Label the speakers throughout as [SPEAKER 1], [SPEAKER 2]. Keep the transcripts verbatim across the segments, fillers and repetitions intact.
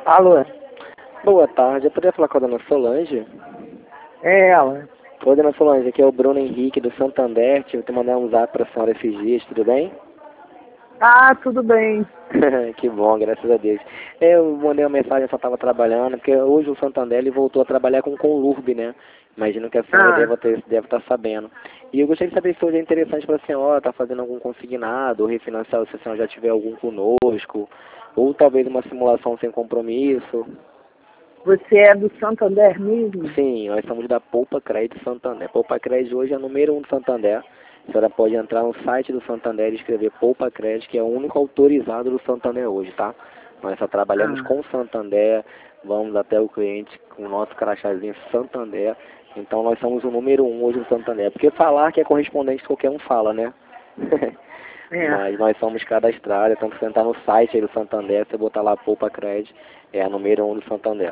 [SPEAKER 1] Alô?
[SPEAKER 2] Boa tarde, eu poderia falar com a dona Solange?
[SPEAKER 1] É ela.
[SPEAKER 2] Oi, dona Solange, aqui é o Bruno Henrique do Santander, tive que mandar um zap para a senhora esses dias, tudo bem?
[SPEAKER 1] Ah, tudo bem.
[SPEAKER 2] Que bom, graças a Deus. Eu mandei uma mensagem, eu só estava trabalhando, porque hoje o Santander ele voltou a trabalhar com Conlurb, né? Imagino que a senhora
[SPEAKER 1] Ah,
[SPEAKER 2] deve, ter, deve estar sabendo. E eu gostaria de saber se hoje é interessante para a senhora, estar fazendo algum consignado, ou refinanciar, se a senhora já tiver algum conosco, ou talvez uma simulação sem compromisso.
[SPEAKER 1] você é do Santander mesmo?
[SPEAKER 2] Sim, nós somos da Poupa Crédito Santander. Poupa Crédito hoje é o número um do Santander. A senhora pode entrar no site do Santander e escrever Poupa Crédito, que é o único autorizado do Santander hoje, tá? Nós só trabalhamos
[SPEAKER 1] Ah,
[SPEAKER 2] com o Santander, vamos até o cliente com o nosso crachazinho Santander. Então nós somos o número um hoje do Santander. Porque falar que é correspondente qualquer um fala, né?
[SPEAKER 1] é.
[SPEAKER 2] Mas nós somos cadastrados, então se você entrar no site aí do Santander, você botar lá Poupa Crédito, é a número um do Santander.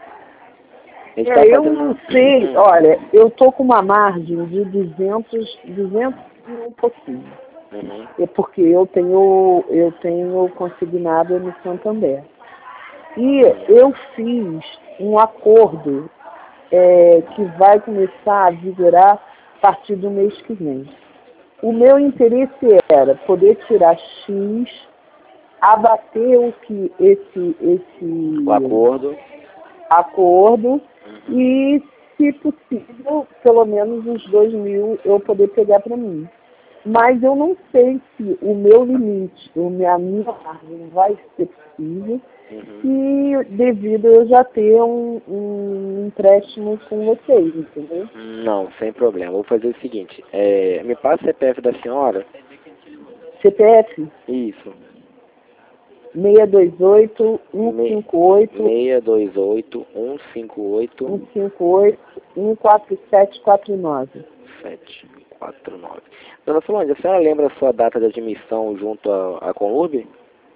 [SPEAKER 2] A gente tá
[SPEAKER 1] É, eu
[SPEAKER 2] fazendo...
[SPEAKER 1] não sei, olha, eu tô com uma margem de duzentos, duzentos e um pouquinho.
[SPEAKER 2] Uhum.
[SPEAKER 1] É porque eu tenho, eu tenho consignado no Santander. E eu fiz um acordo é, que vai começar a vigorar a partir do mês que vem. O meu interesse era poder tirar X, abater o que esse,
[SPEAKER 2] O
[SPEAKER 1] esse
[SPEAKER 2] acordo.
[SPEAKER 1] acordo
[SPEAKER 2] Uhum.
[SPEAKER 1] e, se possível, pelo menos uns dois mil eu poder pegar para mim. Mas eu não sei se o meu limite, o minha, a minha margem vai ser possível
[SPEAKER 2] Uhum.
[SPEAKER 1] e devido a eu já ter um, um empréstimo com vocês, entendeu?
[SPEAKER 2] Não, sem problema. Vou fazer o seguinte. É, me passa o C P F da senhora?
[SPEAKER 1] C P F
[SPEAKER 2] Isso.
[SPEAKER 1] seis dois oito, um
[SPEAKER 2] Me,
[SPEAKER 1] cinco oito,
[SPEAKER 2] seis dois oito, um cinco oito,
[SPEAKER 1] um cinco oito, um quatro sete quatro nove.
[SPEAKER 2] sete quatro nove. Dona Solange, a senhora lembra a sua data de admissão junto à, à Conurb?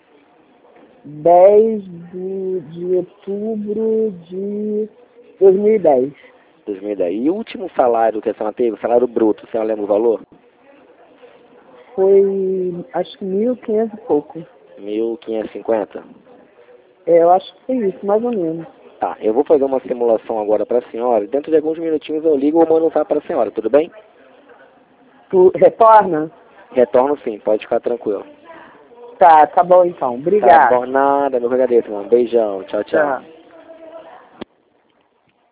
[SPEAKER 1] dez de, de outubro de dois mil e dez.
[SPEAKER 2] dois mil e dez. E o último salário que a senhora teve, o salário bruto, a senhora lembra o valor?
[SPEAKER 1] Foi, acho que mil e quinhentos e pouco.
[SPEAKER 2] mil quinhentos e cinquenta?
[SPEAKER 1] É, eu acho que foi isso, mais ou menos.
[SPEAKER 2] Tá, eu vou fazer uma simulação agora para a senhora. Dentro de alguns minutinhos eu ligo ou mando um zap para a senhora, tudo bem?
[SPEAKER 1] Tu retorna?
[SPEAKER 2] Retorno sim, pode ficar tranquilo.
[SPEAKER 1] Tá, tá bom então.
[SPEAKER 2] Tá
[SPEAKER 1] Obrigado.
[SPEAKER 2] bom, nada, meu agradeço, mano. Beijão, tchau, tchau.
[SPEAKER 1] Tchau.